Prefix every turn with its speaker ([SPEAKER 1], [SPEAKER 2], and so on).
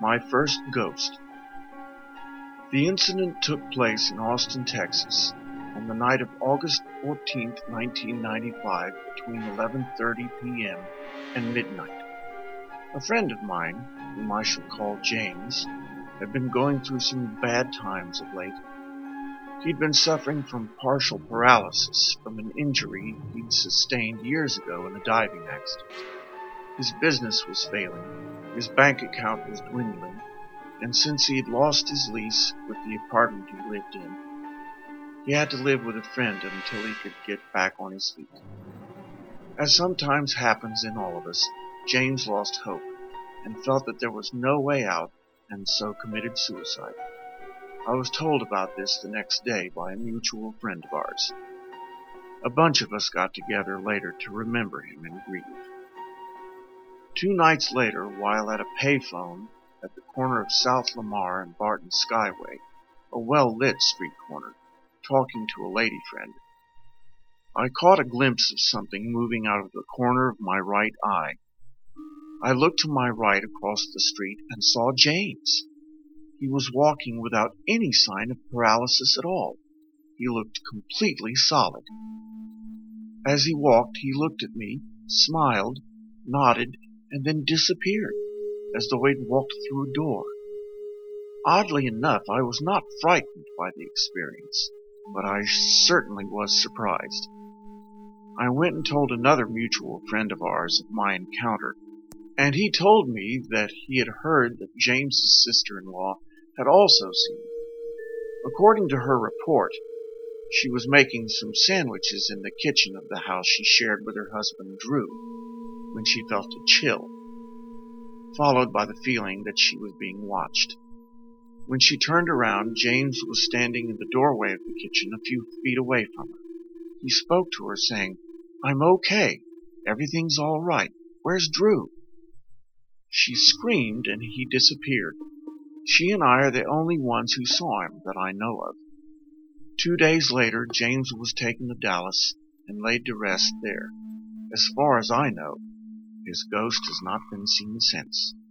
[SPEAKER 1] My first ghost. The incident took place in Austin, Texas, on the night of August 14th, 1995, between 11:30 p.m. and midnight. A friend of mine, whom I shall call James, had been going through some bad times of late. He'd been suffering from partial paralysis from an injury he'd sustained years ago in a diving accident. His business was failing, his bank account was dwindling, and since he'd lost his lease with the apartment he lived in, he had to live with a friend until he could get back on his feet. As sometimes happens in all of us, James lost hope and felt that there was no way out, and so committed suicide. I was told about this the next day by a mutual friend of ours. A bunch of us got together later to remember him and grieve. 2 nights later, while at a payphone at the corner of South Lamar and Barton Skyway, a well-lit street corner, talking to a lady friend, I caught a glimpse of something moving out of the corner of my right eye. I looked to my right across the street and saw James. He was walking without any sign of paralysis at all. He looked completely solid. As he walked, he looked at me, smiled, nodded, and then disappeared, as though he'd walked through a door. Oddly enough, I was not frightened by the experience, but I certainly was surprised. I went and told another mutual friend of ours of my encounter, and he told me that he had heard that James's sister-in-law had also seen it. According to her report, she was making some sandwiches in the kitchen of the house she shared with her husband Drew when she felt a chill, followed by the feeling that she was being watched. When she turned around, James was standing in the doorway of the kitchen a few feet away from her. He spoke to her, saying, "I'm okay. Everything's all right. Where's Drew?" She screamed and he disappeared. She and I are the only ones who saw him that I know of. 2 days later, James was taken to Dallas and laid to rest there. As far as I know, his ghost has not been seen since.